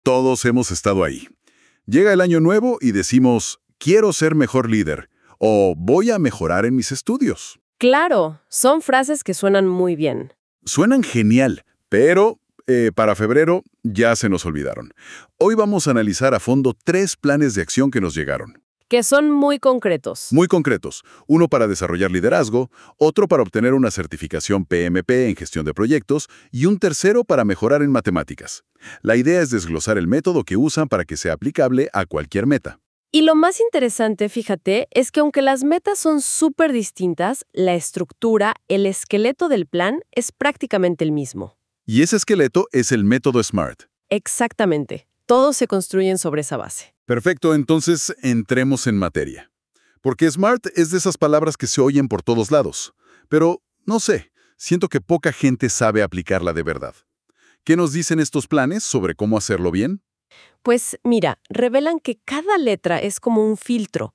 Todos hemos estado ahí. Llega el año nuevo y decimos, quiero ser mejor líder o voy a mejorar en mis estudios. Claro, son frases que suenan muy bien. Suenan genial, pero para febrero ya se nos olvidaron. Hoy vamos a analizar a fondo 3 planes de acción que nos llegaron. Que son muy concretos. Muy concretos. Uno para desarrollar liderazgo, otro para obtener una certificación PMP en gestión de proyectos y un tercero para mejorar en matemáticas. La idea es desglosar el método que usan para que sea aplicable a cualquier meta. Y lo más interesante, fíjate, es que aunque las metas son súper distintas, la estructura, el esqueleto del plan es prácticamente el mismo. Y ese esqueleto es el método SMART. Exactamente. Todos se construyen sobre esa base. Perfecto, entonces entremos en materia. Porque SMART es de esas palabras que se oyen por todos lados. Pero, no sé, siento que poca gente sabe aplicarla de verdad. ¿Qué nos dicen estos planes sobre cómo hacerlo bien? Pues mira, revelan que cada letra es como un filtro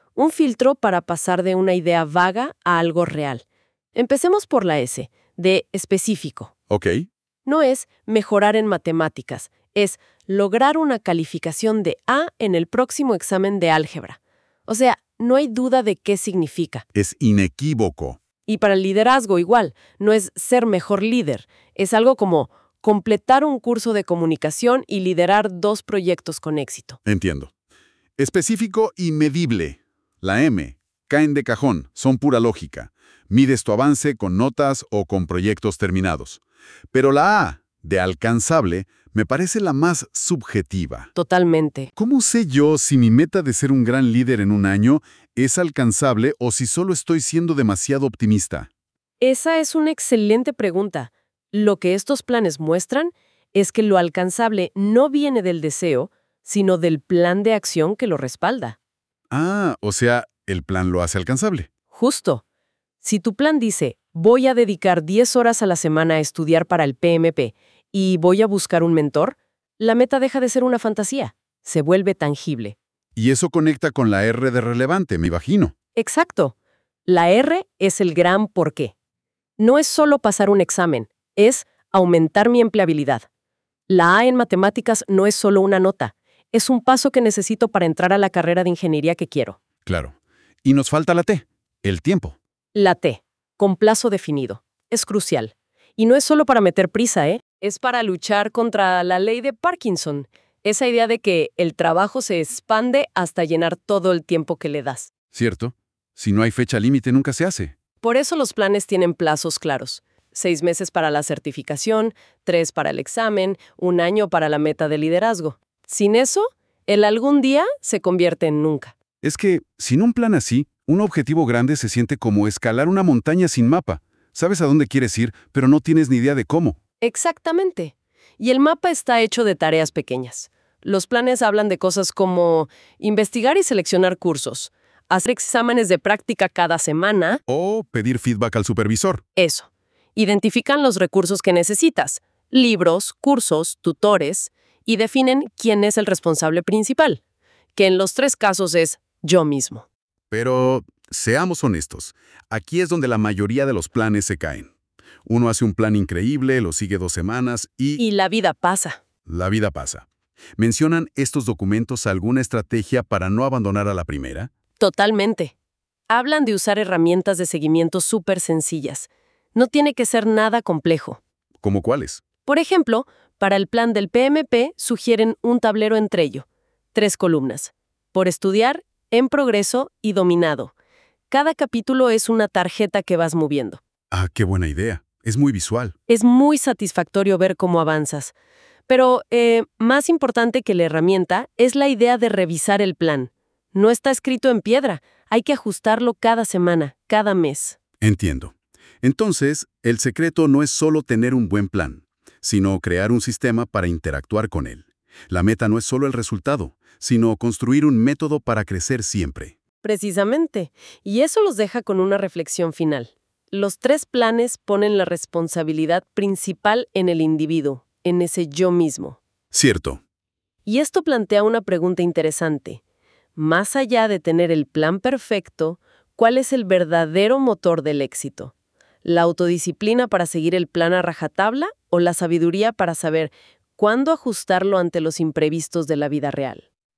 para pasar de una idea vaga a algo real. Empecemos por la S, de específico. Ok. No es mejorar en matemáticas, es lograr una calificación de A en el próximo examen de álgebra. O sea, no hay duda de qué significa. Es inequívoco. Y para el liderazgo igual, no es ser mejor líder, es algo como completar un curso de comunicación y liderar 2 proyectos con éxito. Entiendo. Específico y medible. La M, caen de cajón, son pura lógica. Mides tu avance con notas o con proyectos terminados. Pero la A, de alcanzable, me parece la más subjetiva. Totalmente. ¿Cómo sé yo si mi meta de ser un gran líder en un año es alcanzable o si solo estoy siendo demasiado optimista? Esa es una excelente pregunta. Lo que estos planes muestran es que lo alcanzable no viene del deseo, sino del plan de acción que lo respalda. Ah, o sea, el plan lo hace alcanzable. Justo. Si tu plan dice, voy a dedicar 10 horas a la semana a estudiar para el PMP y voy a buscar un mentor, la meta deja de ser una fantasía, se vuelve tangible. Y eso conecta con la R de relevante, me imagino. Exacto. La R es el gran porqué. No es solo pasar un examen, es aumentar mi empleabilidad. La A en matemáticas no es solo una nota, es un paso que necesito para entrar a la carrera de ingeniería que quiero. Claro. Y nos falta la T, el tiempo. La T, con plazo definido, es crucial. Y no es solo para meter prisa, es para luchar contra la ley de Parkinson, esa idea de que el trabajo se expande hasta llenar todo el tiempo que le das. ¿Cierto? Si no hay fecha límite, nunca se hace. Por eso los planes tienen plazos claros. 6 meses para la certificación, 3 para el examen, 1 año para la meta de liderazgo. Sin eso, el algún día se convierte en nunca. Es que, sin un plan así, un objetivo grande se siente como escalar una montaña sin mapa. Sabes a dónde quieres ir, pero no tienes ni idea de cómo. Exactamente. Y el mapa está hecho de tareas pequeñas. Los planes hablan de cosas como investigar y seleccionar cursos, hacer exámenes de práctica cada semana. O pedir feedback al supervisor. Eso. Identifican los recursos que necesitas, libros, cursos, tutores, y definen quién es el responsable principal, que en los 3 casos es yo mismo. Pero, seamos honestos, aquí es donde la mayoría de los planes se caen. Uno hace un plan increíble, lo sigue 2 semanas Y la vida pasa. la vida pasa. ¿Mencionan estos documentos alguna estrategia para no abandonar a la primera? Totalmente. Hablan de usar herramientas de seguimiento súper sencillas. No tiene que ser nada complejo. ¿Cómo cuáles? Por ejemplo, para el plan del PMP sugieren un tablero en Trello. 3 columnas. Por estudiar, en progreso y dominado. Cada capítulo es una tarjeta que vas moviendo. Ah, qué buena idea. Es muy visual. Es muy satisfactorio ver cómo avanzas. Pero más importante que la herramienta es la idea de revisar el plan. No está escrito en piedra. Hay que ajustarlo cada semana, cada mes. Entiendo. Entonces, el secreto no es solo tener un buen plan, sino crear un sistema para interactuar con él. La meta no es solo el resultado, sino construir un método para crecer siempre. Precisamente. Y eso los deja con una reflexión final. Los 3 planes ponen la responsabilidad principal en el individuo, en ese yo mismo. Cierto. Y esto plantea una pregunta interesante. Más allá de tener el plan perfecto, ¿cuál es el verdadero motor del éxito? ¿La autodisciplina para seguir el plan a rajatabla o la sabiduría para saber ¿Cuándo ajustarlo ante los imprevistos de la vida real?